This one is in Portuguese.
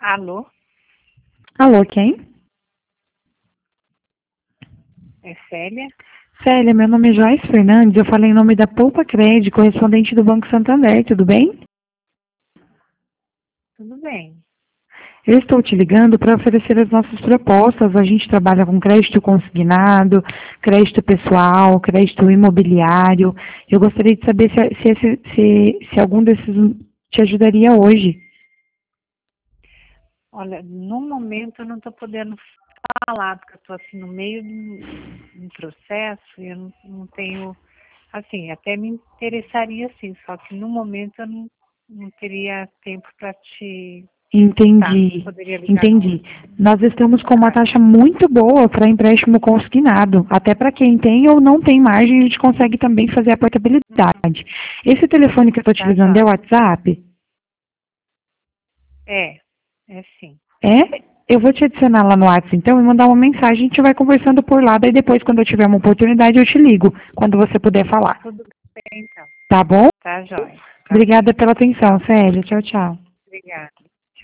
Alô, Alô, quem? é Célia? Célia, meu nome é Joyce Fernandes, eu falei em nome da Poupa Crédito, correspondente do Banco Santander, tudo bem? Tudo bem. Eu estou te ligando para oferecer as nossas propostas. A gente trabalha com crédito consignado, crédito pessoal, crédito imobiliário. Eu gostaria de saber se algum desses te ajudaria hoje. Olha, no momento eu não estou podendo falar, porque eu estou assim no meio de um processo e eu não tenho, assim, até me interessaria sim, só que no momento eu não teria tempo para te escutar. Entendi, Poderia ligar no entendi. outro Nós estamos com uma horário. taxa muito boa para empréstimo consignado. Até para quem tem ou não tem margem, a gente consegue também fazer a portabilidade. Esse telefone que eu estou te Tá, ligando é o joia. WhatsApp? É sim. É? Eu vou te adicionar lá no WhatsApp então e mandar uma mensagem. A gente vai conversando por lá. Daí depois, quando eu tiver uma oportunidade, eu te ligo, quando você puder falar. Tudo bem então. Tá bom? Tá, joia. Tá Obrigada ok. pela atenção, Tchau. Célia. Tchau, tchau.